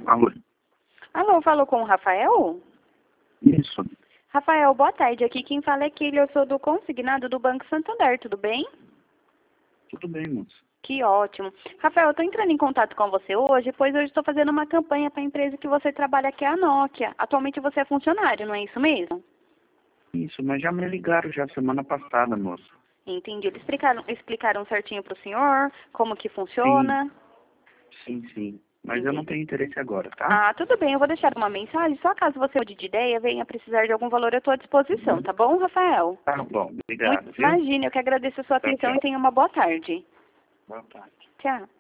Alô? Alô, falou com o Rafael? Isso. Rafael, boa tarde. Aqui quem fala é Kelly, eu sou do consignado do Banco Santander, tudo bem? Tudo bem, moço. Que ótimo. Rafael, eu estou entrando em contato com você hoje, pois hoje estou fazendo uma campanha para a empresa que você trabalha, que é a Nokia. Atualmente você é funcionário, não é isso mesmo? Isso, mas já me ligaram já semana passada, moço. Entendi. Eles explicaram certinho para o senhor como que Sim, funciona? sim. Mas eu não Entendi. tenho interesse agora, tá? Ah, tudo bem, eu vou deixar uma mensagem. Só caso você mude de ideia, venha precisar de algum valor, eu estou à disposição, tá bom, Rafael? Tá bom, obrigado, viu? Imagine, eu que agradeço a sua Tchau, atenção e tchau. tenha uma boa tarde. Boa tarde. Tchau.